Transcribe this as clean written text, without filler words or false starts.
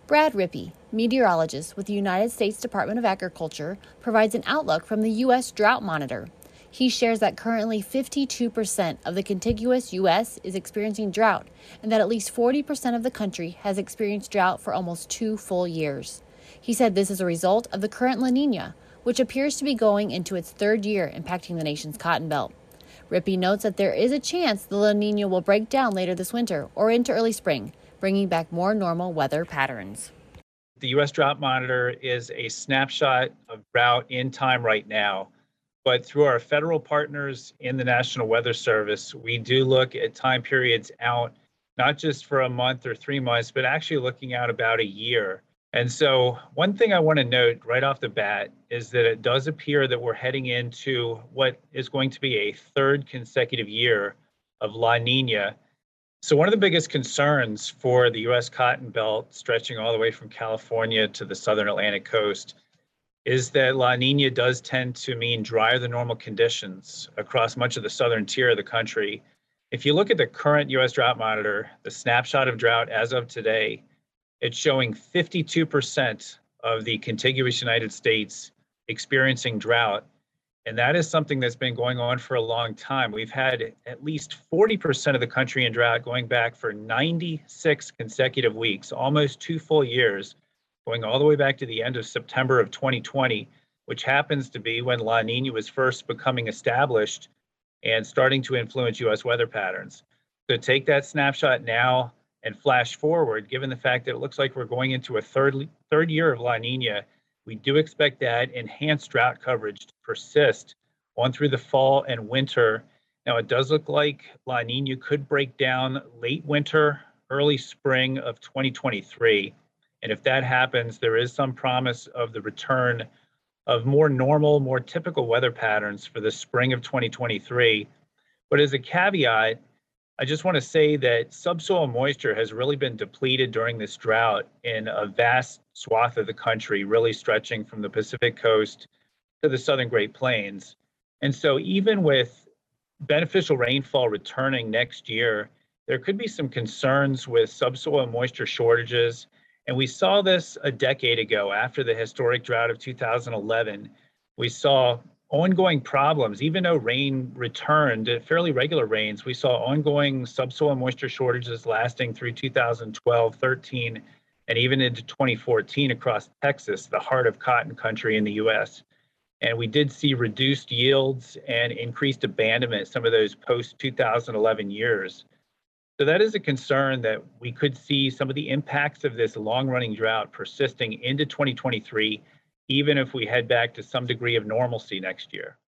Brad Rippey, meteorologist with the United States Department of Agriculture, provides an outlook from the U.S. Drought Monitor. He shares that currently 52% of the contiguous U.S. is experiencing drought, and that at least 40% of the country has experienced drought for almost 2 full years. He said this is a result of the current La Nina, which appears to be going into its third year, impacting the nation's cotton belt. Rippey notes that there is a chance the La Nina will break down later this winter or into early spring, bringing back more normal weather patterns. The U.S. Drought Monitor is a snapshot of drought in time right now. But through our federal partners in the National Weather Service, we do look at time periods out, not just for a month or 3 months, but actually looking out about a year. And so one thing I want to note right off the bat is that it does appear that we're heading into what is going to be a third consecutive year of La Nina. So one of the biggest concerns for the U.S. cotton belt, stretching all the way from California to the southern Atlantic coast, is that La Nina does tend to mean drier than normal conditions across much of the southern tier of the country. If you look at the current U.S. Drought Monitor, the snapshot of drought as of today, it's showing 52% of the contiguous United States experiencing drought. And that is something that's been going on for a long time. We've had at least 40% of the country in drought going back for 96 consecutive weeks, almost 2 full years, going all the way back to the end of September of 2020, which happens to be when La Nina was first becoming established and starting to influence U.S. weather patterns. So take that snapshot now and flash forward, given the fact that it looks like we're going into a third year of La Nina, we do expect that enhanced drought coverage to persist on through the fall and winter. Now, it does look like La Nina could break down late winter, early spring of 2023. And if that happens, there is some promise of the return of more normal, more typical weather patterns for the spring of 2023. But as a caveat, I just want to say that subsoil moisture has really been depleted during this drought in a vast swath of the country, really stretching from the Pacific coast to the southern Great Plains. And so even with beneficial rainfall returning next year, there could be some concerns with subsoil moisture shortages. And we saw this a decade ago after the historic drought of 2011. We saw ongoing problems. Even though rain returned, fairly regular rains, we saw ongoing subsoil moisture shortages lasting through 2012, 13, and even into 2014 across Texas, the heart of cotton country in the U.S. And we did see reduced yields and increased abandonment some of those post-2011 years. So that is a concern that we could see some of the impacts of this long-running drought persisting into 2023, even if we head back to some degree of normalcy next year.